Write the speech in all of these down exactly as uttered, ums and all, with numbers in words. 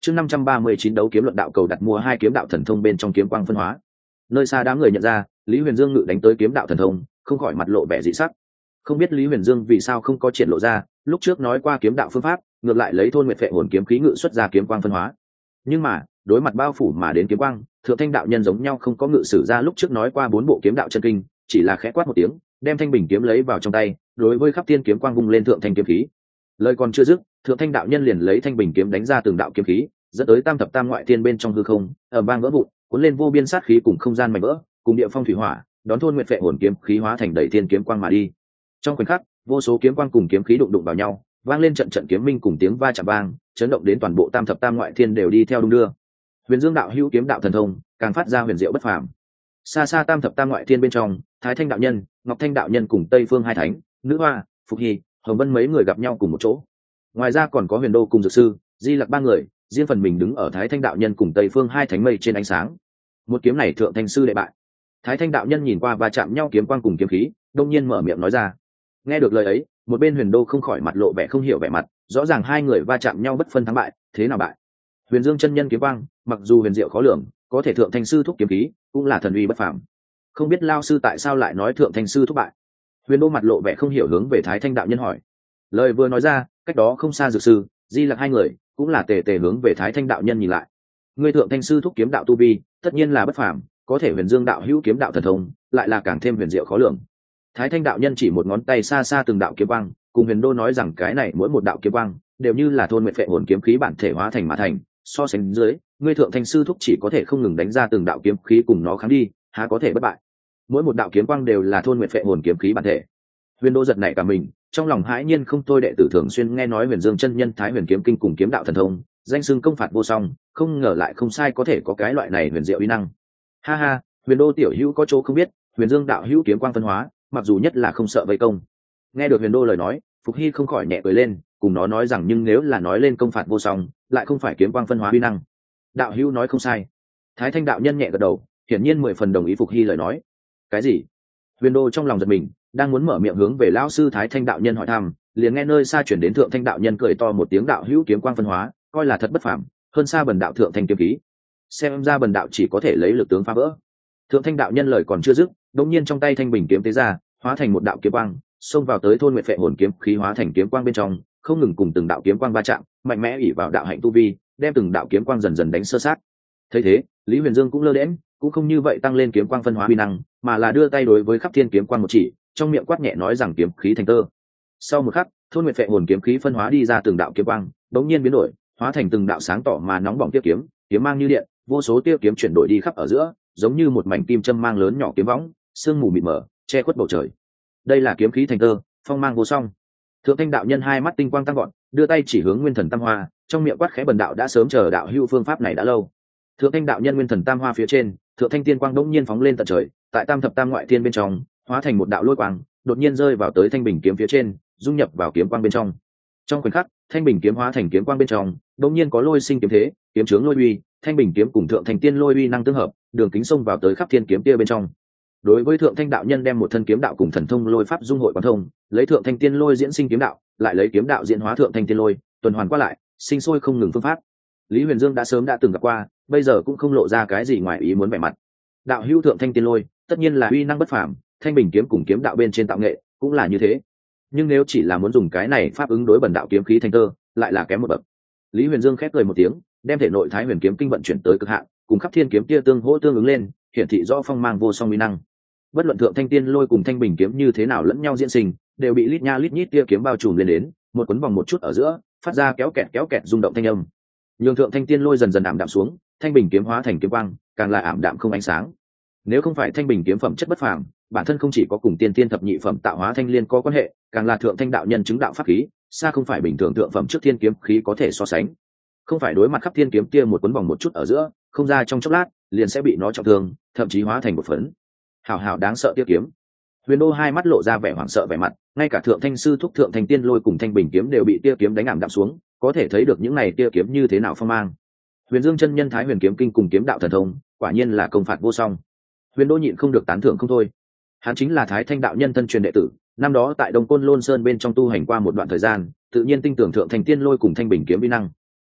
Chương năm trăm ba mươi chín đấu kiếm luận đạo cầu đặt mua hai kiếm đạo thần thông bên trong kiếm quang phân hóa. Nơi xa đám người nhận ra, Lý Huyền Dương ngự đánh tới kiếm đạo thần thông, không khỏi mặt lộ vẻ dị sắc. Không biết Lý Huyền Dương vì sao không có triển lộ ra, lúc trước nói qua kiếm đạo phương pháp, ngược lại lấy thôn nguyệt phệ hồn kiếm khí ngự xuất ra kiếm quang phân hóa. Nhưng mà, đối mặt bao phủ mà đến kiếm quang, Thượng Thanh đạo nhân giống nhau không có ngự sử ra lúc trước nói qua bốn bộ kiếm đạo chân kinh, chỉ là khẽ quát một tiếng, đem thanh bình kiếm lấy vào trong tay, đối với khắp thiên kiếm quang vung lên Thượng Thanh kiếm khí. Lời còn chưa dứt, Thượng Thanh đạo nhân liền lấy thanh bình kiếm đánh ra từng đạo kiếm khí, dẫn tới tam thập tam ngoại thiên bên trong hư không, ầm vang vỡ vụn, cuốn lên vô biên sát khí cùng không gian mảnh vỡ, cùng địa phong thủy hỏa, đón thôn nguyệt phệ hồn kiếm khí hóa thành đầy thiên kiếm quang mà đi. Trong khoảnh khắc, vô số kiếm quang cùng kiếm khí đụng đụng vào nhau, vang lên trận trận kiếm minh cùng tiếng va chạm vang, chấn động đến toàn bộ tam thập tam ngoại thiên đều đi theo đung đưa. Huyền Dương đạo hữu kiếm đạo thần thông, càng phát ra huyền diệu bất phàm. Xa xa tam thập tam ngoại thiên bên trong, Thái Thanh đạo nhân, Ngọc Thanh đạo nhân cùng Tây Phương hai thánh, Nữ Hoa, Phục Hy, Hồng Vân mấy người gặp nhau cùng một chỗ. Ngoài ra còn có Huyền Đô cùng Dược sư, Di Lặc ba người, riêng phần mình đứng ở Thái Thanh đạo nhân cùng Tây Phương hai thánh mây trên ánh sáng. Một kiếm này Thượng Thanh sư đệ bại. Thái Thanh đạo nhân nhìn qua va chạm nhau kiếm quang cùng kiếm khí, đông nhiên mở miệng nói ra. Nghe được lời ấy, một bên Huyền Đô không khỏi mặt lộ vẻ không hiểu vẻ mặt, rõ ràng hai người va chạm nhau bất phân thắng bại, thế nào bại? Huyền Dương chân nhân kiếm quang, mặc dù huyền diệu khó lường, có thể Thượng Thanh sư thúc kiếm khí, cũng là thần uy bất phàm. Không biết lao sư tại sao lại nói Thượng Thanh sư thúc bại? Huyền Đô mặt lộ vẻ không hiểu hướng về Thái Thanh đạo nhân hỏi. Lời vừa nói ra, cách đó không xa Dược sư, Di Lặc hai người, cũng là tề tề hướng về Thái Thanh đạo nhân nhìn lại. Ngươi Thượng Thanh sư thúc kiếm đạo tu vi, tất nhiên là bất phàm, có thể Huyền Dương đạo hữu kiếm đạo thần thông, lại là càng thêm huyền diệu khó lường. Thái Thanh đạo nhân chỉ một ngón tay xa xa từng đạo kiếm quang, cùng Huyền Đô nói rằng cái này mỗi một đạo kiếm quang đều như là thôn nguyệt phệ hồn kiếm khí bản thể hóa thành mà thành, so sánh dưới, ngươi Thượng Thanh sư thúc chỉ có thể không ngừng đánh ra từng đạo kiếm khí cùng nó kháng đi, há có thể bất bại. Mỗi một đạo kiếm quang đều là thôn nguyệt phệ hồn kiếm khí bản thể. Huyền Đô giật nảy cả mình, trong lòng hãi nhiên không thôi, đệ tử thường xuyên nghe nói Huyền Dương chân nhân Thái Huyền kiếm kinh cùng kiếm đạo thần thông, danh xưng công phạt vô song, không ngờ lại không sai có thể có cái loại này huyền diệu uy năng. Ha ha, Huyền Đô tiểu hữu có chỗ không biết, Huyền Dương đạo hữu kiếm quang phân hóa, mặc dù nhất là không sợ vây công. Nghe được Huyền Đô lời nói, Phục Hy không khỏi nhẹ cười lên, cùng nó nói rằng nhưng nếu là nói lên công phạt vô song, lại không phải kiếm quang phân hóa uy năng. Đạo hữu nói không sai. Thái Thanh đạo nhân nhẹ gật đầu, hiển nhiên mười phần đồng ý Phục Hy lời nói. Cái gì? Huyền Đô trong lòng giật mình, đang muốn mở miệng hướng về lão sư Thái Thanh đạo nhân hỏi thăm, liền nghe nơi xa chuyển đến Thượng Thanh đạo nhân cười to một tiếng, đạo hữu kiếm quang phân hóa, coi là thật bất phàm, hơn xa bần đạo Thượng Thanh kiếm khí. Xem ra bần đạo chỉ có thể lấy lực tướng phá vỡ. Thượng Thanh đạo nhân lời còn chưa dứt, đột nhiên trong tay thanh bình kiếm tế ra, hóa thành một đạo kiếm quang, xông vào tới thôn nguyệt phệ hồn kiếm khí hóa thành kiếm quang bên trong, không ngừng cùng từng đạo kiếm quang va chạm, mạnh mẽ ỷ vào đạo hạnh tu vi, đem từng đạo kiếm quang dần dần đánh sơ sát. Thấy thế, Lý Huyền Dương cũng lơ đễnh, cũng không như vậy tăng lên kiếm quang phân hóa uy năng, mà là đưa tay đối với khắp thiên kiếm quang một chỉ, trong miệng quát nhẹ nói rằng kiếm khí thành tơ. Sau một khắc, thôn nguyệt phệ hồn kiếm khí phân hóa đi ra từng đạo kiếm quang, đống nhiên biến đổi, hóa thành từng đạo sáng tỏ mà nóng bỏng tia kiếm, kiếm mang như điện, vô số tia kiếm chuyển đổi đi khắp ở giữa, giống như một mảnh kim châm mang lớn nhỏ kiếm võng, sương mù mịt mờ, che khuất bầu trời. Đây là kiếm khí thành tơ, phong mang vô song. Thượng Thanh đạo nhân hai mắt tinh quang tăng gọn, đưa tay chỉ hướng Nguyên Thần Tam Hoa, trong miệng quát khẽ, bần đạo đã sớm chờ đạo hữu phương pháp này đã lâu. Thượng Thanh đạo nhân Nguyên Thần Tam Hoa phía trên, Thượng Thanh tiên quang đống nhiên phóng lên tận trời, tại tam thập tam ngoại thiên bên trong, hóa thành một đạo lôi quang, đột nhiên rơi vào tới thanh bình kiếm phía trên, dung nhập vào kiếm quang bên trong. Trong khoảnh khắc, thanh bình kiếm hóa thành kiếm quang bên trong, đột nhiên có lôi sinh kiếm thế, kiếm chướng lôi uy, thanh bình kiếm cùng Thượng Thanh tiên lôi uy năng tương hợp, đường kính xông vào tới khắp thiên kiếm kia bên trong. Đối với Thượng Thanh đạo nhân đem một thân kiếm đạo cùng thần thông lôi pháp dung hội quán thông, lấy Thượng Thanh tiên lôi diễn sinh kiếm đạo, lại lấy kiếm đạo diễn hóa Thượng Thanh tiên lôi, tuần hoàn qua lại, sinh sôi không ngừng phương pháp. Lý Huyền Dương đã sớm đã từng gặp qua, bây giờ cũng không lộ ra cái gì ngoài ý muốn vẻ mặt. Đạo hữu Thượng Thanh tiên lôi, tất nhiên là uy năng bất phàm, thanh bình kiếm cùng kiếm đạo bên trên tạo nghệ cũng là như thế. Nhưng nếu chỉ là muốn dùng cái này pháp ứng đối bần đạo kiếm khí thành tơ, lại là kém một bậc. Lý Huyền Dương khép cười một tiếng, đem thể nội Thái Huyền kiếm kinh vận chuyển tới cực hạn, cùng khắp thiên kiếm kia tương hỗ tương ứng lên, hiển thị rõ phong mang vô song uy năng. Bất luận Thượng Thanh tiên lôi cùng thanh bình kiếm như thế nào lẫn nhau diễn sinh, đều bị lít nha lít nhít tia kiếm bao trùm lên đến, một quấn vòng một chút ở giữa, phát ra kéo kẹt kéo kẹt rung động thanh âm. Nhường Thượng Thanh tiên lôi dần dần ảm đạm xuống, thanh bình kiếm hóa thành kiếm quang, càng là ảm đạm không ánh sáng. Nếu không phải thanh bình kiếm phẩm chất bất phàm, bản thân không chỉ có cùng tiên tiên thập nhị phẩm tạo hóa thanh liên có quan hệ, càng là Thượng Thanh đạo nhân chứng đạo pháp khí, xa không phải bình thường thượng phẩm trước thiên kiếm khí có thể so sánh. Không phải đối mặt khắp thiên kiếm kia một quấn vòng một chút ở giữa, không ra trong chốc lát, liền sẽ bị nó trọng thương, thậm chí hóa thành một phấn. Hảo hảo đáng sợ tiêu kiếm. Huyền Đô hai mắt lộ ra vẻ hoảng sợ vẻ mặt, ngay cả Thượng Thanh sư thúc Thượng Thanh tiên lôi cùng thanh bình kiếm đều bị tia kiếm đánh ảm đạm xuống, có thể thấy được những này tia kiếm như thế nào phong mang. Huyền Dương chân nhân Thái Huyền kiếm kinh cùng kiếm đạo thần thông, quả nhiên là công phạt vô song. Huyền Đô nhịn không được tán thưởng không thôi. Hắn chính là Thái Thanh đạo nhân thân truyền đệ tử, năm đó tại Đông Côn Lôn Sơn bên trong tu hành qua một đoạn thời gian, tự nhiên tin tưởng Thượng Thanh tiên lôi cùng thanh bình kiếm uy năng.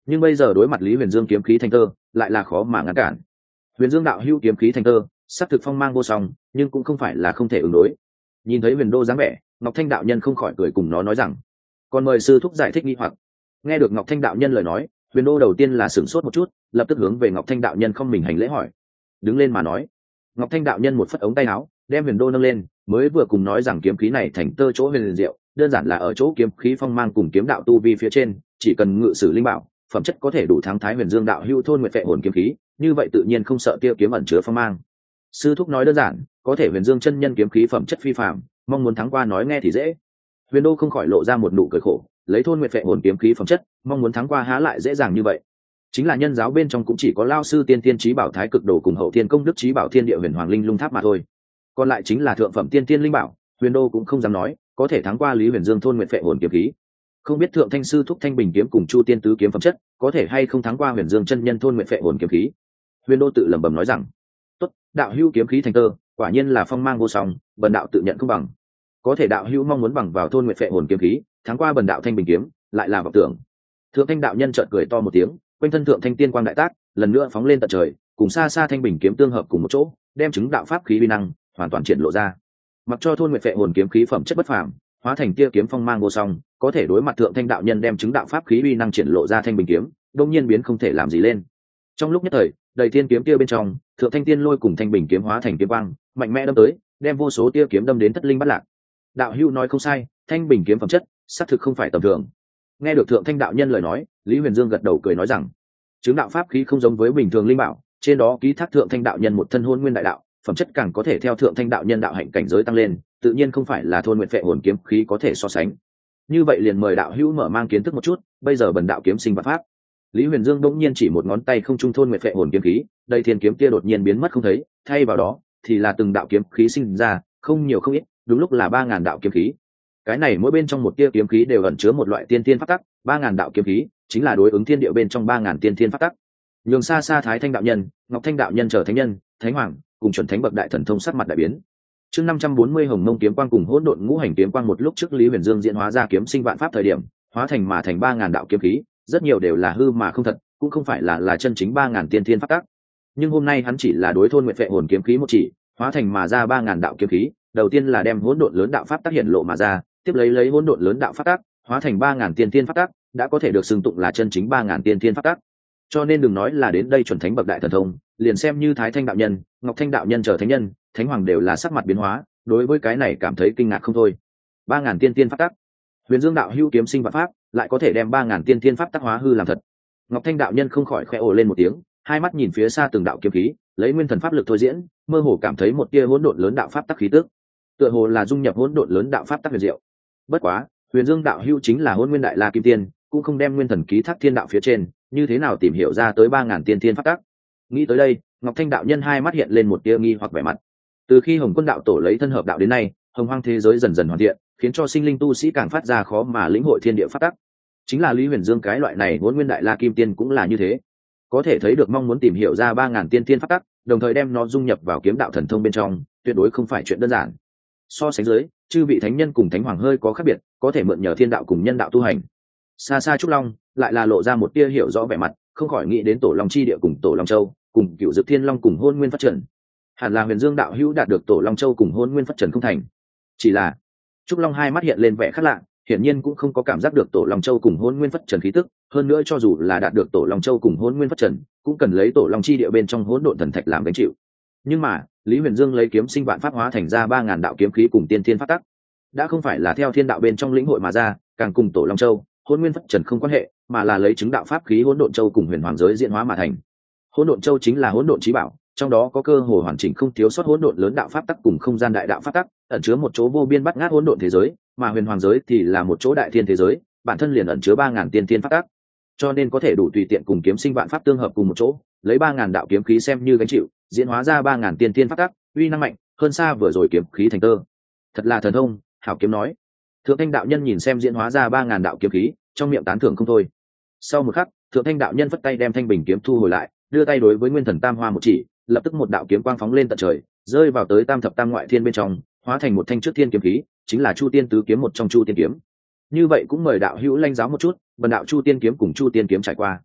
nhưng bây giờ đối mặt Lý Huyền Dương kiếm khí thành tơ lại là khó mà ngăn cản. Huyền Dương đạo hữu kiếm khí thành tơ sắc thực phong mang vô song, nhưng cũng không phải là không thể ứng đối. Nhìn thấy Huyền Đô dáng vẻ, Ngọc Thanh đạo nhân không khỏi cười cùng nó nói rằng: còn mời sư thúc giải thích nghi hoặc. Nghe được Ngọc Thanh đạo nhân lời nói, Huyền Đô đầu tiên là sửng sốt một chút, lập tức hướng về Ngọc Thanh đạo nhân không mình hành lễ hỏi. Đứng lên mà nói. Ngọc Thanh đạo nhân một phất ống tay áo, đem Huyền Đô nâng lên, mới vừa cùng nói rằng kiếm khí này thành tơ chỗ huyền liền diệu, đơn giản là ở chỗ kiếm khí phong mang cùng kiếm đạo tu vi phía trên, chỉ cần ngự sử linh bảo, phẩm chất có thể đủ thắng Thái Huyền Dương đạo hưu thôn nguyệt vệ hồn kiếm khí, như vậy tự nhiên không sợ tiêu kiếm ẩn chứa phong mang. Sư thúc nói đơn giản, có thể Huyền Dương chân nhân kiếm khí phẩm chất phi phàm, mong muốn thắng qua nói nghe thì dễ. Huyền Đô không khỏi lộ ra một nụ cười khổ, lấy thôn nguyệt vệ hồn kiếm khí phẩm chất, mong muốn thắng qua há lại dễ dàng như vậy. Chính là nhân giáo bên trong cũng chỉ có lao sư tiên tiên trí bảo thái cực đồ cùng hậu thiên công đức trí bảo thiên địa huyền hoàng linh lung tháp mà thôi, còn lại chính là thượng phẩm tiên tiên linh bảo. Huyền Đô cũng không dám nói có thể thắng qua Lý Huyền Dương thôn nguyệt vệ hồn kiếm khí. Không biết thượng thanh sư thúc thanh bình kiếm cùng chu tiên tứ kiếm phẩm chất có thể hay không thắng qua Huyền Dương chân nhân thôn nguyệt vệ hồn kiếm khí. Huyền Đô tự lẩm bẩm nói rằng: tốt, đạo hữu kiếm khí thành tơ quả nhiên là phong mang vô song, bần đạo tự nhận không bằng. Có thể đạo hữu mong muốn bằng vào thôn nguyệt vệ hồn kiếm khí thắng qua bần đạo thanh bình kiếm, lại là vọng tưởng. Thượng thanh đạo nhân chợt cười to một tiếng, quanh thân thượng thanh tiên quang đại tác, lần nữa phóng lên tận trời, cùng xa xa thanh bình kiếm tương hợp cùng một chỗ, đem chứng đạo pháp khí uy năng hoàn toàn triển lộ ra. Mặc cho thôn nguyệt vệ hồn kiếm khí phẩm chất bất phàm, hóa thành tia kiếm phong mang vô song, có thể đối mặt thượng thanh đạo nhân đem chứng đạo pháp khí uy năng triển lộ ra thanh bình kiếm, đột nhiên biến không thể làm gì lên. Trong lúc nhất thời, đầy thiên kiếm tia bên trong, thượng thanh tiên lôi cùng thanh bình kiếm hóa thành kiếm quang, mạnh mẽ đâm tới, đem vô số tia kiếm đâm đến thất linh bát lạc. Đạo hữu nói không sai, thanh bình kiếm phẩm chất xác thực không phải tầm thường. Nghe được thượng thanh đạo nhân lời nói, Lý Huyền Dương gật đầu cười nói rằng: chứng đạo pháp khí không giống với bình thường linh bảo, trên đó ký thác thượng thanh đạo nhân một thân hôn nguyên đại đạo, phẩm chất càng có thể theo thượng thanh đạo nhân đạo hạnh cảnh giới tăng lên, tự nhiên không phải là thôn nguyệt vệ hồn kiếm khí có thể so sánh. Như vậy liền mời đạo hữu mở mang kiến thức một chút, bây giờ bần đạo kiếm sinh vạn pháp. Lý Huyền Dương đống nhiên chỉ một ngón tay không trung thôn nguyệt vệ hồn kiếm khí, đầy thiên kiếm kia đột nhiên biến mất không thấy, thay vào đó thì là từng đạo kiếm khí sinh ra, không nhiều không ít, đúng lúc là ba ngàn đạo kiếm khí. Cái này mỗi bên trong một tia kiếm khí đều ẩn chứa một loại tiên thiên pháp tắc, ba ngàn đạo kiếm khí chính là đối ứng thiên địa bên trong ba ngàn tiên thiên pháp tắc. Nhường xa xa Thái Thanh đạo nhân, Ngọc Thanh đạo nhân trở thánh nhân, thánh hoàng, cùng chuẩn thánh bậc đại thần thông sắc mặt đại biến. Chương năm trăm bốn mươi Hồng Mông kiếm quang cùng hỗn độn ngũ hành kiếm quang một lúc trước Lý Huyền Dương diễn hóa ra kiếm sinh vạn pháp thời điểm, hóa thành mà thành ba ngàn đạo kiếm khí, rất nhiều đều là hư mà không thật, cũng không phải là là chân chính ba ngàn tiên thiên pháp tắc. Nhưng hôm nay hắn chỉ là đối thôn nguyệt vệ hồn kiếm khí một chỉ, hóa thành mà ra ba ngàn đạo kiếm khí, đầu tiên là đem hỗn độn lớn đạo pháp tác hiện lộ mà ra, tiếp lấy lấy hỗn độn lớn đạo pháp tác, hóa thành ba ngàn tiên thiên pháp tác, đã có thể được xưng tụng là chân chính ba ngàn tiên thiên pháp tác. Cho nên đừng nói là đến đây chuẩn thánh bậc đại thần thông, liền xem như Thái Thanh đạo nhân, Ngọc Thanh đạo nhân trở thánh nhân, thánh hoàng đều là sắc mặt biến hóa, đối với cái này cảm thấy kinh ngạc không thôi. ba ngàn tiên thiên pháp tác, Huyền Dương đạo hữu kiếm sinh vạn pháp, lại có thể đem ba ngàn tiên thiên pháp tác hóa hư làm thật. Ngọc Thanh đạo nhân không khỏi khẽ ồ lên một tiếng, hai mắt nhìn phía xa từng đạo kiếm khí, lấy nguyên thần pháp lực thôi diễn, mơ hồ cảm thấy một tia hỗn độn lớn đạo pháp tắc khí tức, tựa hồ là dung nhập hỗn độn lớn đạo pháp tắc huyền diệu. Bất quá, Huyền Dương đạo hữu chính là hỗn nguyên đại la kim tiên, cũng không đem nguyên thần ký thác thiên đạo phía trên, như thế nào tìm hiểu ra tới ba ngàn tiên thiên pháp tắc? Nghĩ tới đây, Ngọc Thanh đạo nhân hai mắt hiện lên một tia nghi hoặc vẻ mặt. Từ khi Hồng Quân đạo tổ lấy thân hợp đạo đến nay, hồng hoang thế giới dần dần hoàn thiện, khiến cho sinh linh tu sĩ càng phát ra khó mà lĩnh hội thiên địa pháp tắc. Chính là Lý Huyền Dương cái loại này hỗn nguyên đại la kim tiên cũng là như thế, có thể thấy được mong muốn tìm hiểu ra ba ngàn tiên thiên pháp tắc, đồng thời đem nó dung nhập vào kiếm đạo thần thông bên trong, tuyệt đối không phải chuyện đơn giản. So sánh dưới, chư vị thánh nhân cùng thánh hoàng hơi có khác biệt, có thể mượn nhờ thiên đạo cùng nhân đạo tu hành. Xa xa Trúc Long lại là lộ ra một tia hiểu rõ vẻ mặt, không khỏi nghĩ đến Tổ Long chi địa cùng Tổ Long Châu, cùng Cựu Dực Thiên Long cùng Hôn Nguyên Phát Trần. Hẳn là Huyền Dương đạo hữu đạt được Tổ Long Châu cùng Hôn Nguyên Phát Trần không thành. Chỉ là Trúc Long hai mắt hiện lên vẻ khác lạ, hiển nhiên cũng không có cảm giác được Tổ Long Châu cùng Hôn Nguyên Phát Trần khí tức, hơn nữa cho dù là đạt được Tổ Long Châu cùng Hôn Nguyên Phát Trần, cũng cần lấy Tổ Long chi địa bên trong hỗn độn thần thạch làm gánh chịu. Nhưng mà, Lý Huyền Dương lấy kiếm sinh vạn pháp hóa thành ra ba ngàn đạo kiếm khí cùng tiên thiên pháp tắc, đã không phải là theo thiên đạo bên trong lĩnh hội mà ra, càng cùng Tổ Long Châu, Hôn Nguyên Phát Trần không quan hệ, mà là lấy chứng đạo pháp khí Hỗn Độn Châu cùng Huyền Hoàng giới diễn hóa mà thành. Hỗn Độn Châu chính là hỗn độn chí bảo, trong đó có cơ hồ hoàn chỉnh không thiếu sót hỗn độn lớn đạo pháp tắc cùng không gian đại đạo pháp tắc, ẩn chứa một chỗ vô biên bát ngát hỗn độn thế giới, mà Huyền Hoàng giới thì là một chỗ đại thiên thế giới, bản thân liền ẩn chứa ba ngàn tiên thiên pháp tắc, cho nên có thể đủ tùy tiện cùng kiếm sinh vạn pháp tương hợp cùng một chỗ, lấy ba ngàn đạo kiếm khí xem như gánh chịu, diễn hóa ra ba ngàn tiên thiên pháp tắc, uy năng mạnh hơn xa vừa rồi kiếm khí thành tơ. Thật là thần thông, hảo kiếm nói. Thượng Thanh đạo nhân nhìn xem diễn hóa ra ba ngàn đạo kiếm khí, trong miệng tán thưởng không thôi. Sau một khắc, Thượng Thanh đạo nhân vất tay đem thanh bình kiếm thu hồi lại, đưa tay đối với Nguyên Thần Tam Hoa một chỉ, lập tức một đạo kiếm quang phóng lên tận trời, rơi vào tới Tam Thập Tam Ngoại Thiên bên trong, hóa thành một thanh trước thiên kiếm khí, chính là Chu Tiên tứ kiếm một trong Chu Tiên kiếm. Như vậy cũng mời đạo hữu lãnh giáo một chút, bần đạo Chu Tiên kiếm cùng Chu Tiên kiếm trải qua.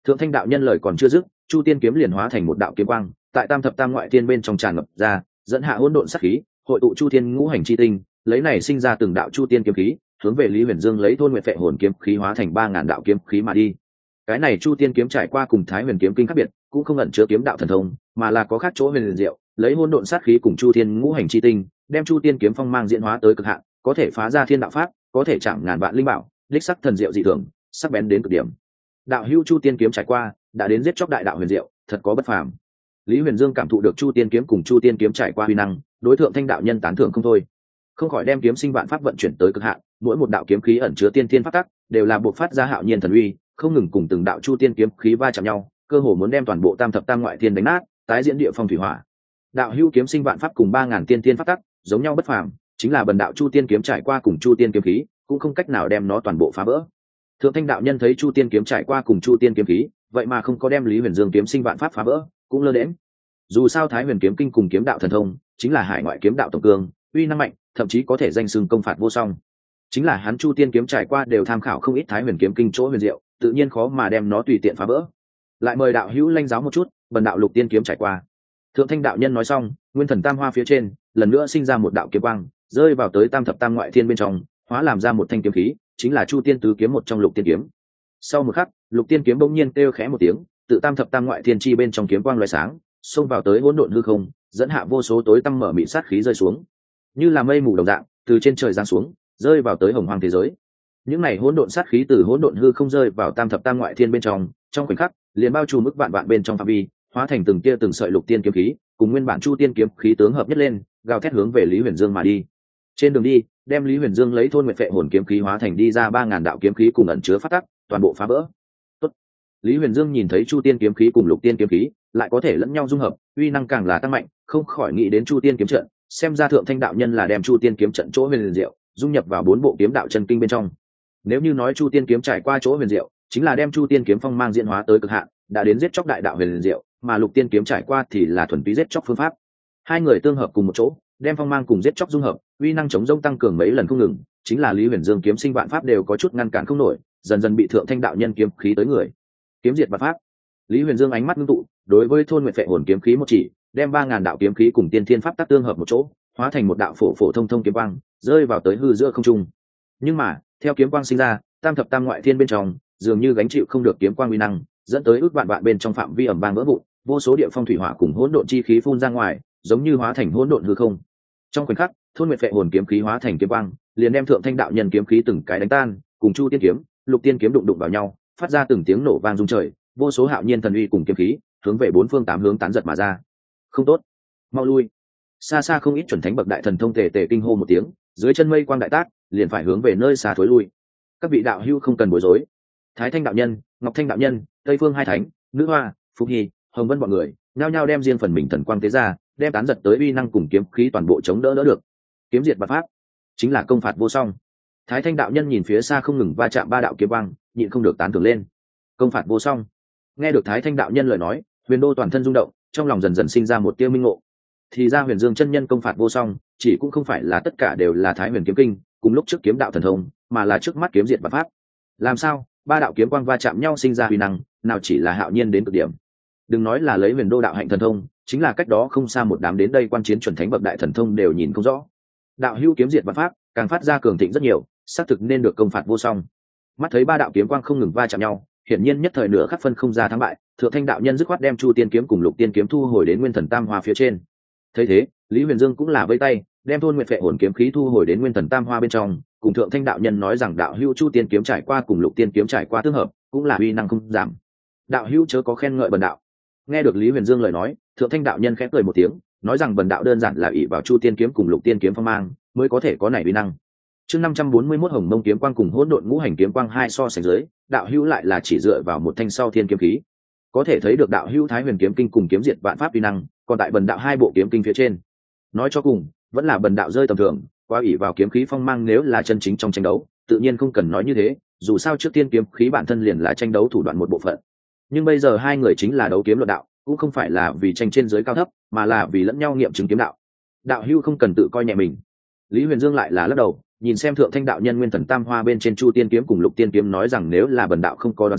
Thượng thanh đạo nhân lời còn chưa dứt, chu tiên kiếm liền hóa thành một đạo kiếm quang, tại tam thập tam ngoại thiên bên trong tràn ngập ra, dẫn hạ hỗn độn sát khí, hội tụ chu thiên ngũ hành chi tinh, lấy này sinh ra từng đạo chu tiên kiếm khí, hướng về Lý Huyền Dương lấy thôn nguyệt phệ hồn kiếm khí hóa thành ba ngàn đạo kiếm khí mà đi. Cái này chu tiên kiếm trải qua cùng Thái Huyền kiếm kinh khác biệt, cũng không ẩn chứa kiếm đạo thần thông, mà là có khác chỗ huyền diệu, lấy hỗn độn sát khí cùng chu thiên ngũ hành chi tinh, đem chu tiên kiếm phong mang diễn hóa tới cực hạn, có thể phá ra thiên đạo pháp, có thể chạm ngàn vạn linh bảo, đích sắc thần diệu dị thường, sắc bén đến cực điểm. Đạo hữu chu tiên kiếm trải qua, đã đến giết chóc đại đạo huyền diệu, thật có bất phàm. Lý Huyền Dương cảm thụ được chu tiên kiếm cùng chu tiên kiếm trải qua uy năng, đối thượng thanh đạo nhân tán thưởng không thôi, không khỏi đem kiếm sinh vạn pháp vận chuyển tới cực hạn, mỗi một đạo kiếm khí ẩn chứa tiên thiên pháp tắc, đều là buộc phát ra hạo nhiên thần uy, không ngừng cùng từng đạo chu tiên kiếm khí va chạm nhau, cơ hồ muốn đem toàn bộ tam thập tam ngoại thiên đánh nát, tái diễn địa phong thủy hỏa. Đạo hữu kiếm sinh vạn pháp cùng ba ngàn tiên thiên pháp tắc, giống nhau bất phàm, chính là bần đạo chu tiên kiếm trải qua cùng chu tiên kiếm khí, cũng không cách nào đem nó toàn bộ phá vỡ. Thượng thanh đạo nhân thấy chu tiên kiếm trải qua cùng chu tiên kiếm khí, vậy mà không có đem Lý Huyền Dương kiếm sinh vạn pháp phá vỡ, cũng lơ đễnh. Dù sao Thái Huyền kiếm kinh cùng kiếm đạo thần thông, chính là hải ngoại kiếm đạo tổng cương, uy năng mạnh, thậm chí có thể danh xưng công phạt vô song. Chính là hắn chu tiên kiếm trải qua đều tham khảo không ít Thái Huyền kiếm kinh chỗ huyền diệu, tự nhiên khó mà đem nó tùy tiện phá vỡ. Lại mời đạo hữu lãnh giáo một chút, bần đạo lục tiên kiếm trải qua. Thượng thanh đạo nhân nói xong, nguyên thần tam hoa phía trên lần nữa sinh ra một đạo kiếm quang, rơi vào tới tam thập tam ngoại thiên bên trong, hóa làm ra một thanh kiếm khí, chính là chu tiên tứ kiếm một trong lục tiên kiếm. Sau một khắc, lục tiên kiếm bỗng nhiên kêu khẽ một tiếng, tự tam thập tam ngoại thiên chi bên trong kiếm quang lóe sáng, xông vào tới hỗn độn hư không, dẫn hạ vô số tối tăm mở mịt sát khí rơi xuống, như là mây mù đồng dạng, từ trên trời giáng xuống, rơi vào tới hồng hoang thế giới. Những này hỗn độn sát khí từ hỗn độn hư không rơi vào tam thập tam ngoại thiên bên trong, trong khoảnh khắc, liền bao trùm mức vạn vạn bên trong phạm vi, hóa thành từng tia từng sợi lục tiên kiếm khí, cùng nguyên bản chu tiên kiếm khí tướng hợp nhất lên, gào thét hướng về Lý Huyền Dương mà đi. Trên đường đi, đem Lý Huyền Dương lấy thôn nguyệt phệ hồn kiếm khí hóa thành đi ra ba ngàn đạo kiếm khí cùng ẩn chứa phát tắc, toàn bộ phá vỡ. Tốt. Lý Huyền Dương nhìn thấy chu tiên kiếm khí cùng lục tiên kiếm khí, lại có thể lẫn nhau dung hợp, uy năng càng là tăng mạnh, không khỏi nghĩ đến chu tiên kiếm trận, xem ra thượng thanh đạo nhân là đem chu tiên kiếm trận chỗ huyền diệu dung nhập vào bốn bộ kiếm đạo chân kinh bên trong. Nếu như nói chu tiên kiếm trải qua chỗ huyền diệu, chính là đem chu tiên kiếm phong mang diễn hóa tới cực hạn, đã đến giết chóc đại đạo huyền diệu, mà lục tiên kiếm trải qua thì là thuần túy giết chóc phương pháp. Hai người tương hợp cùng một chỗ, đem phong mang cùng giết chóc dung hợp, uy năng chống rông tăng cường mấy lần không ngừng, chính là Lý Huyền Dương kiếm sinh vạn pháp đều có chút ngăn cản không nổi, dần dần bị thượng thanh đạo nhân kiếm khí tới người. Kiếm diệt vạn pháp. Lý Huyền Dương ánh mắt ngưng tụ, đối với thôn nguyệt phệ hồn kiếm khí một chỉ, đem ba ngàn đạo kiếm khí cùng tiên thiên pháp tác tương hợp một chỗ, hóa thành một đạo phổ phổ thông thông kiếm quang, rơi vào tới hư giữa không trung. Nhưng mà, theo kiếm quang sinh ra, tam thập tam ngoại thiên bên trong, dường như gánh chịu không được kiếm quang uy năng, dẫn tới ước vạn vạn bên trong phạm vi ẩm vang vỡ vụn, vô số địa phong thủy hỏa cùng hỗn độn chi khí phun ra ngoài, giống như hóa thành hỗn độn hư không. Trong khoảnh khắc, thôn nguyệt phệ hồn kiếm khí hóa thành kiếm quang, liền đem thượng thanh đạo nhân kiếm khí từng cái đánh tan, cùng chu tiên kiếm, lục tiên kiếm đụng đụng vào nhau, phát ra từng tiếng nổ vang rung trời, vô số hạo nhiên thần uy cùng kiếm khí hướng về bốn phương tám hướng tán giật mà ra. Không tốt, mau lui. Xa xa không ít chuẩn thánh bậc đại thần thông tề tề kinh hô một tiếng, dưới chân mây quang đại tác, liền phải hướng về nơi xa thối lui. Các vị đạo hữu không cần bối rối. Thái thanh đạo nhân, ngọc thanh đạo nhân, tây phương hai thánh, nữ hoa, phúc hy, hồng vân bọn người nhao nhao đem riêng phần mình thần quang tế ra, đem tán giật tới uy năng cùng kiếm khí toàn bộ chống đỡ đỡ được. Kiếm diệt bạt pháp, chính là công phạt vô song. Thái thanh đạo nhân nhìn phía xa không ngừng va chạm ba đạo kiếm quang, nhịn không được tán thưởng lên. Công phạt vô song. Nghe được Thái thanh đạo nhân lời nói, Huyền Đô toàn thân rung động, trong lòng dần dần sinh ra một tia minh ngộ. Thì ra Huyền Dương chân nhân công phạt vô song, chỉ cũng không phải là tất cả đều là Thái Huyền kiếm kinh, cùng lúc trước kiếm đạo thần thông, mà là trước mắt kiếm diệt bạt pháp. Làm sao? Ba đạo kiếm quang va chạm nhau sinh ra uy năng, nào chỉ là hạo nhiên đến cực điểm. Đừng nói là lấy Huyền Đô đạo hạnh thần thông, chính là cách đó không xa một đám đến đây quan chiến chuẩn thánh bậc đại thần thông đều nhìn không rõ. Đạo hữu kiếm diệt bạt pháp, càng phát ra cường thịnh rất nhiều, xác thực nên được công phạt vô song. Mắt thấy ba đạo kiếm quang không ngừng va chạm nhau, hiển nhiên nhất thời nửa khắc phân không ra thắng bại, thượng thanh đạo nhân dứt khoát đem chu tiên kiếm cùng lục tiên kiếm thu hồi đến nguyên thần tam hoa phía trên. Thấy thế, Lý Huyền Dương cũng là vây tay, đem thôn nguyệt phệ hồn kiếm khí thu hồi đến nguyên thần tam hoa bên trong, cùng thượng thanh đạo nhân nói rằng đạo hữu chu tiên kiếm trải qua cùng lục tiên kiếm trải qua tương hợp, cũng là uy năng không giảm. Đạo hữu chớ có khen ngợi bần đạo. Nghe được Lý Huyền Dương lời nói, thượng thanh đạo nhân khẽ cười một tiếng, nói rằng bần đạo đơn giản là ỷ vào chu tiên kiếm cùng lục tiên kiếm phong mang, mới có thể có này uy năng. Chương năm trăm bốn mươi mốt Hồng Mông kiếm quang cùng hỗn độn ngũ hành kiếm quang hai so sánh dưới, đạo hữu lại là chỉ dựa vào một thanh sau thiên kiếm khí. Có thể thấy được đạo hữu Thái Huyền kiếm kinh cùng kiếm diệt vạn pháp uy năng, còn tại bần đạo hai bộ kiếm kinh phía trên. Nói cho cùng, vẫn là bần đạo rơi tầm thường, quá ỷ vào kiếm khí phong mang nếu là chân chính trong tranh đấu, tự nhiên không cần nói như thế, dù sao trước tiên kiếm khí bản thân liền là tranh đấu thủ đoạn một bộ phận. Nhưng bây giờ hai người chính là đấu kiếm luận đạo, cũng không phải là vì tranh trên dưới cao thấp, mà là vì lẫn nhau nghiệm chứng kiếm đạo. Đạo hữu không cần tự coi nhẹ mình. Lý Huyền Dương lại là lắc đầu, nhìn xem thượng thanh đạo nhân nguyên thần tam hoa bên trên chu tiên kiếm cùng lục tiên kiếm nói rằng nếu là bần đạo không có đoán sai,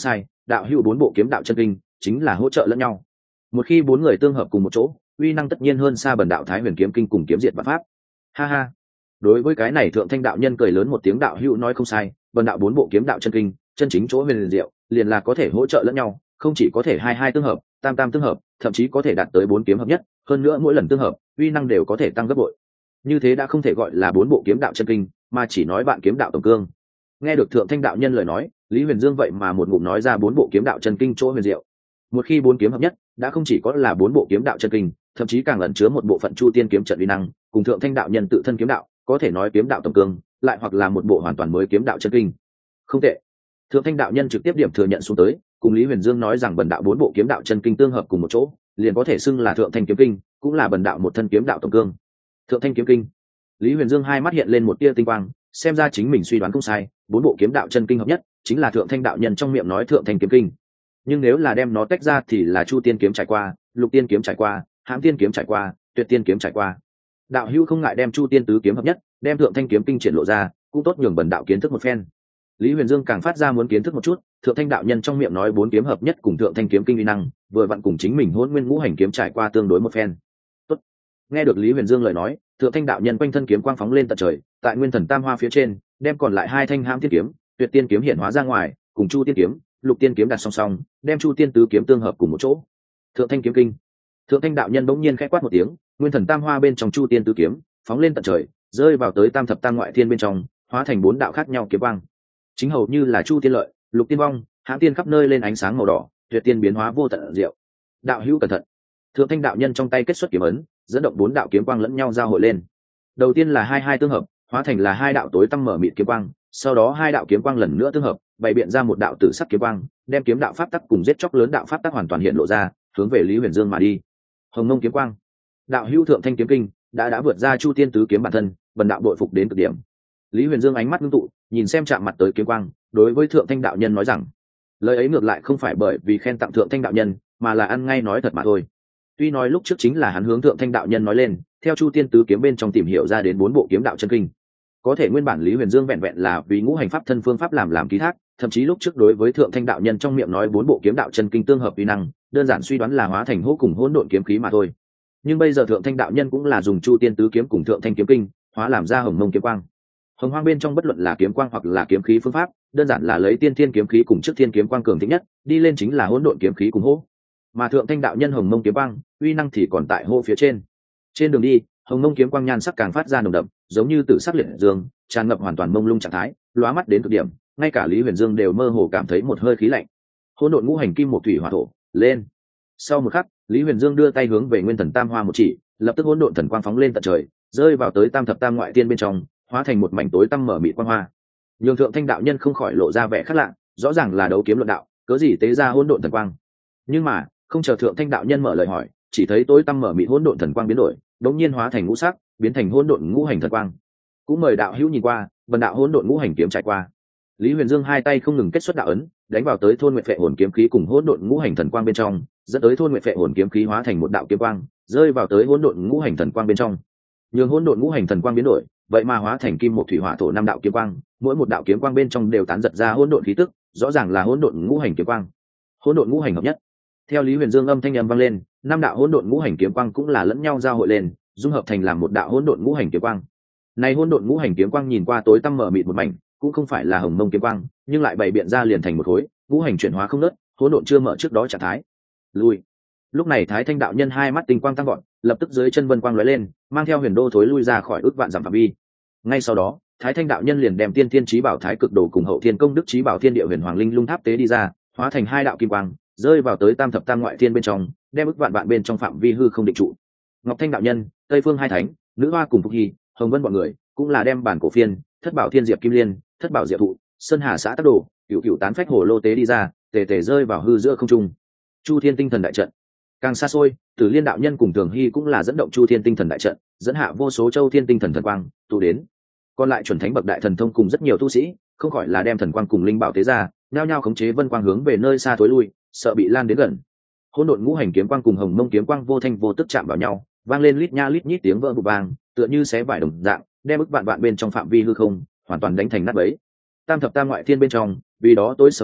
đạo hữu bốn bộ kiếm đạo chân kinh chính là hỗ trợ lẫn nhau. Một khi bốn người tương hợp cùng một chỗ, uy năng tất nhiên hơn xa bần đạo Thái Huyền kiếm kinh cùng kiếm diệt vạn pháp. Ha ha. Đối với cái này thượng thanh đạo nhân cười lớn một tiếng, đạo hữu nói không sai, bần đạo bốn bộ kiếm đạo chân kinh chân chính chỗ huyền diệu liền là có thể hỗ trợ lẫn nhau, không chỉ có thể hai hai tương hợp, tam tam tương hợp, thậm chí có thể đạt tới bốn kiếm hợp nhất, hơn nữa mỗi lần tương hợp uy năng đều có thể tăng gấp bội. Như thế đã không thể gọi là bốn bộ kiếm đạo chân kinh, mà chỉ nói bạn kiếm đạo tổng cương. Nghe được thượng thanh đạo nhân lời nói, Lý Huyền Dương vậy mà một ngụm nói ra bốn bộ kiếm đạo chân kinh chỗ huyền diệu. Một khi bốn kiếm hợp nhất, đã không chỉ có là bốn bộ kiếm đạo chân kinh, thậm chí càng ẩn chứa một bộ phận chu tiên kiếm trận uy năng, cùng thượng thanh đạo nhân tự thân kiếm đạo, có thể nói kiếm đạo tổng cương, lại hoặc là một bộ hoàn toàn mới kiếm đạo chân kinh. Không tệ. Thượng thanh đạo nhân trực tiếp điểm thừa nhận xuống tới, cùng Lý Huyền Dương nói rằng bần đạo bốn bộ kiếm đạo chân kinh tương hợp cùng một chỗ, liền có thể xưng là thượng thanh kiếm kinh, cũng là bần đạo một thân kiếm đạo tổng cương. Thượng thanh kiếm kinh. Lý Huyền Dương hai mắt hiện lên một tia tinh quang, xem ra chính mình suy đoán không sai, bốn bộ kiếm đạo chân kinh hợp nhất chính là thượng thanh đạo nhân trong miệng nói thượng thanh kiếm kinh. Nhưng nếu là đem nó tách ra thì là chu tiên kiếm trải qua, lục tiên kiếm trải qua, hãm tiên kiếm trải qua, tuyệt tiên kiếm trải qua. Đạo hữu không ngại đem chu tiên tứ kiếm hợp nhất, đem thượng thanh kiếm kinh triển lộ ra, cũng tốt nhường bần đạo kiến thức một phen. Lý Huyền Dương càng phát ra muốn kiến thức một chút, thượng thanh đạo nhân trong miệng nói bốn kiếm hợp nhất cùng thượng thanh kiếm kinh uy năng, vừa vặn cùng chính mình hỗn nguyên ngũ hành kiếm trải qua tương đối một phen. Tốt. Nghe được Lý Huyền Dương lời nói, thượng thanh đạo nhân quanh thân kiếm quang phóng lên tận trời, tại nguyên thần tam hoa phía trên, đem còn lại hai thanh hãm tiên kiếm, tuyệt tiên kiếm hiện hóa ra ngoài, cùng chu tiên kiếm, lục tiên kiếm đặt song song, đem chu tiên tứ kiếm tương hợp cùng một chỗ. Thượng thanh kiếm kinh. Thượng thanh đạo nhân bỗng nhiên khẽ quát một tiếng, nguyên thần tam hoa bên trong chu tiên tứ kiếm phóng lên tận trời, rơi vào tới tam thập tam ngoại thiên bên trong, hóa thành bốn đạo khác nhau kiếm quang. Chính hầu như là chu tiên lợi, lục tiên vong, hãm tiên khắp nơi lên ánh sáng màu đỏ, tuyệt tiên biến hóa vô tận diệu. Đạo hữu cẩn thận. Thượng thanh đạo nhân trong tay kết xuất kiếm ấn, dẫn động bốn đạo kiếm quang lẫn nhau giao hội lên. Đầu tiên là hai hai tương hợp, hóa thành là hai đạo tối tăm mở mịt kiếm quang, sau đó hai đạo kiếm quang lần nữa tương hợp, bày biện ra một đạo tử sắc kiếm quang, đem kiếm đạo pháp tắc cùng giết chóc lớn đạo pháp tắc hoàn toàn hiện lộ ra, hướng về Lý Huyền Dương mà đi. Hồng Mông kiếm quang. Đạo hữu thượng thanh kiếm kinh đã đã vượt ra chu tiên tứ kiếm bản thân, bần đạo đội phục đến cực điểm. Lý Huyền Dương ánh mắt ngưng tụ, nhìn xem chạm mặt tới kiếm quang, đối với thượng thanh đạo nhân nói rằng, lời ấy ngược lại không phải bởi vì khen tặng thượng thanh đạo nhân, mà là ăn ngay nói thật mà thôi. Tuy nói lúc trước chính là hắn hướng thượng thanh đạo nhân nói lên, theo chu tiên tứ kiếm bên trong tìm hiểu ra đến bốn bộ kiếm đạo chân kinh. Có thể nguyên bản Lý Huyền Dương vẹn vẹn là vì ngũ hành pháp thân phương pháp làm làm ký thác, thậm chí lúc trước đối với thượng thanh đạo nhân trong miệng nói bốn bộ kiếm đạo chân kinh tương hợp uy năng, đơn giản suy đoán là hóa thành hô cùng hỗn độn kiếm khí mà thôi. Nhưng bây giờ thượng thanh đạo nhân cũng là dùng chu tiên tứ kiếm cùng thượng thanh kiếm kinh hóa làm ra hồng mông kiếm quang. Hồng hoang bên trong bất luận là kiếm quang hoặc là kiếm khí phương pháp, đơn giản là lấy tiên thiên kiếm khí cùng trước thiên kiếm quang cường thịnh nhất, đi lên chính là hỗn độn kiếm khí cùng hô. Mà thượng thanh đạo nhân hồng mông kiếm quang uy năng thì còn tại hô phía trên. Trên đường đi, hồng mông kiếm quang nhan sắc càng phát ra nồng đậm, giống như tử sắc liệt dương, tràn ngập hoàn toàn mông lung trạng thái, lóa mắt đến cực điểm, ngay cả Lý Huyền Dương đều mơ hồ cảm thấy một hơi khí lạnh. Hỗn độn ngũ hành kim một thủy hỏa thổ, lên. Sau một khắc, Lý Huyền Dương đưa tay hướng về nguyên thần tam hoa một chỉ, lập tức hỗn độn thần quang phóng lên tận trời, rơi vào tới tam thập tam ngoại tiên bên trong, hóa thành một mảnh tối tăm mở mịt quang hoa. Nhường thượng thanh đạo nhân không khỏi lộ ra vẻ khác lạ, rõ ràng là đấu kiếm luận đạo, cớ gì tế ra hỗn độn thần quang. Nhưng mà, không chờ thượng thanh đạo nhân mở lời hỏi, chỉ thấy tối tăm mở mịt hỗn độn thần quang biến đổi, đột nhiên hóa thành ngũ sắc, biến thành hỗn độn ngũ hành thần quang. Cũng mời đạo hữu nhìn qua, bần đạo hỗn độn ngũ hành kiếm trải qua. Lý Huyền Dương hai tay không ngừng kết xuất đạo ấn, đánh vào tới thôn nguyệt phệ hồn kiếm khí cùng hỗn độn ngũ hành thần quang bên trong, dẫn tới thôn nguyệt phệ hồn kiếm khí hóa thành một đạo kiếm quang, rơi vào tới hỗn độn ngũ hành thần quang bên trong. Nhường hỗn độn ngũ hành thần quang biến đổi, vậy mà hóa thành kim một thủy hỏa thổ năm đạo kiếm quang, mỗi một đạo kiếm quang bên trong đều tán giật ra hỗn độn khí tức, rõ ràng là hỗn độn ngũ hành kiếm quang. Hỗn độn ngũ hành hợp nhất. Theo Lý Huyền Dương âm thanh âm vang lên, năm đạo hỗn độn ngũ hành kiếm quang cũng là lẫn nhau giao hội lên, dung hợp thành làm một đạo hỗn độn ngũ hành kiếm quang. Này hỗn độn ngũ hành kiếm quang nhìn qua tối tăm mở mịt một mảnh, cũng không phải là hồng mông kiếm quang, nhưng lại bày biện ra liền thành một khối, ngũ hành chuyển hóa không nứt, hỗn độn chưa mở trước đó trạng thái. Lui. Lúc này Thái Thanh đạo nhân hai mắt tinh quang tăng vọt, lập tức dưới chân vân quang lóe lên, mang theo huyền đô thối lui ra khỏi ước vạn dặm phạm vi. Ngay sau đó, Thái Thanh đạo nhân liền đem tiên thiên chí bảo thái cực đồ cùng hậu thiên công đức chí bảo thiên địa huyền hoàng linh lung tháp tế đi ra, hóa thành hai đạo kim quang, rơi vào tới tam thập tam ngoại thiên bên trong, đem ước vạn vạn bên trong phạm vi hư không định trụ. Ngọc Thanh đạo nhân, Tây Phương hai thánh, Nữ Hoa cùng Phục Hy, Hồng Vân bọn người, cũng là đem bản cổ phiên, thất bảo thiên diệp kim liên, thất bảo diệp thụ, sơn hà xã tắc đồ, cựu cựu tán phách hồ lô tế đi ra, tề tề rơi vào hư giữa không trung. Chu thiên tinh thần đại trận. Càng xa xôi, Tử Liên đạo nhân cùng Thường Hy cũng là dẫn động Chu thiên tinh thần đại trận, dẫn hạ vô số châu thiên tinh thần thần quang tụ đến. Còn lại chuẩn thánh bậc đại thần thông cùng rất nhiều tu sĩ, không khỏi là đem thần quang cùng linh bảo tế ra, nhao nhao khống chế vân quang hướng về nơi xa thối lui, sợ bị lan đến gần. Hỗn độn ngũ hành kiếm quang cùng hồng mông kiếm quang vô thanh vô tức chạm vào nhau, vang lên lít nha lít nhít tiếng vỡ vụn vang, tựa như xé vải đồng dạng, đem ức vạn vạn bên trong phạm vi hư không hoàn toàn đánh thành nát bấy. Tam thập tam ngoại thiên bên trong, vì đó tối sầm lại,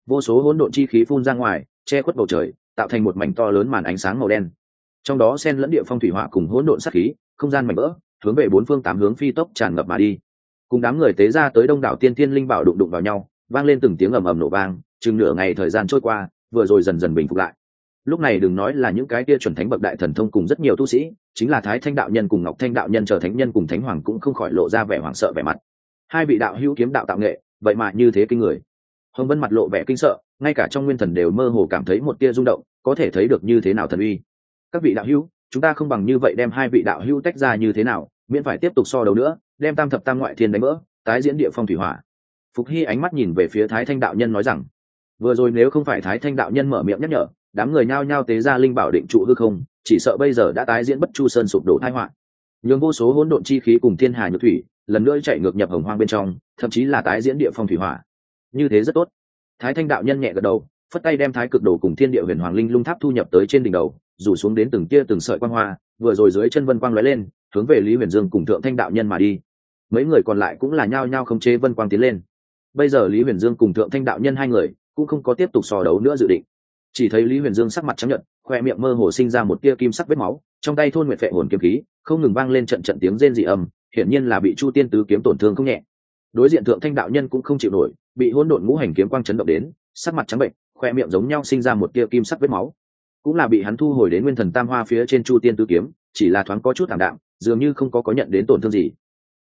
vô số hỗn độn chi khí phun ra ngoài che khuất bầu trời, tạo thành một mảnh to lớn màn ánh sáng màu đen, trong đó xen lẫn địa phong thủy hỏa cùng hỗn độn sát khí, không gian mảnh vỡ hướng về bốn phương tám hướng phi tốc tràn ngập mà đi. Cùng đám người tế ra tới đông đảo tiên thiên linh bảo đụng đụng vào nhau, vang lên từng tiếng ầm ầm nổ vang. Chừng nửa ngày thời gian trôi qua, vừa rồi dần dần bình phục lại. Lúc này đừng nói là những cái kia chuẩn thánh bậc đại thần thông cùng rất nhiều tu sĩ, chính là Thái Thanh đạo nhân cùng Ngọc Thanh đạo nhân chờ thánh nhân cùng thánh hoàng cũng không khỏi lộ ra vẻ hoảng sợ vẻ mặt. Hai vị đạo hữu kiếm đạo tạo nghệ, vậy mà như thế kinh người. Hồng Vân mặt lộ vẻ kinh sợ, ngay cả trong nguyên thần đều mơ hồ cảm thấy một tia rung động, có thể thấy được như thế nào thần uy. Các vị đạo hữu, chúng ta không bằng như vậy đem hai vị đạo hữu tách ra như thế nào, miễn phải tiếp tục so đấu nữa, đem tam thập tam ngoại thiên đánh vỡ, tái diễn địa phong thủy hỏa. Phục Hy ánh mắt nhìn về phía Thái Thanh đạo nhân nói rằng, vừa rồi nếu không phải Thái Thanh đạo nhân mở miệng nhắc nhở, đám người nhao nhao tế ra linh bảo định trụ hư không, chỉ sợ bây giờ đã tái diễn Bất Chu Sơn sụp đổ tai họa. Nhưng vô số hỗn độn chi khí cùng thiên hà nhược thủy, lần nữa chạy ngược nhập hồng hoang bên trong, thậm chí là tái diễn địa phong thủy hỏa. Như thế rất tốt. Thái Thanh đạo nhân nhẹ gật đầu, phất tay đem Thái Cực Đồ cùng Thiên Địa Huyền Hoàng Linh Lung Tháp thu nhập tới trên đỉnh đầu, rủ xuống đến từng tia từng sợi quang hoa, vừa rồi dưới chân vân quang lóe lên, hướng về Lý Huyền Dương cùng Thượng Thanh đạo nhân mà đi. Mấy người còn lại cũng là nhao nhao khống chế vân quang tiến lên. Bây giờ Lý Huyền Dương cùng Thượng Thanh đạo nhân hai người cũng không có tiếp tục so đấu nữa dự định. Chỉ thấy Lý Huyền Dương sắc mặt trắng nhợt, khoe miệng mơ hồ sinh ra một tia kim sắc vết máu, trong tay thôn nguyệt phệ hồn kiếm khí không ngừng vang lên trận trận tiếng rên rỉ âm, hiển nhiên là bị Chu Tiên tứ kiếm tổn thương không nhẹ. Đối diện Thượng Thanh đạo nhân cũng không chịu nổi, bị hỗn độn ngũ hành kiếm quang chấn động đến, sắc mặt trắng bệnh, khoe miệng giống nhau sinh ra một tia kim sắc vết máu. Cũng là bị hắn thu hồi đến Nguyên Thần Tam Hoa phía trên Chu Tiên tứ kiếm, chỉ là thoáng có chút thảm đạm, dường như không có có nhận đến tổn thương gì.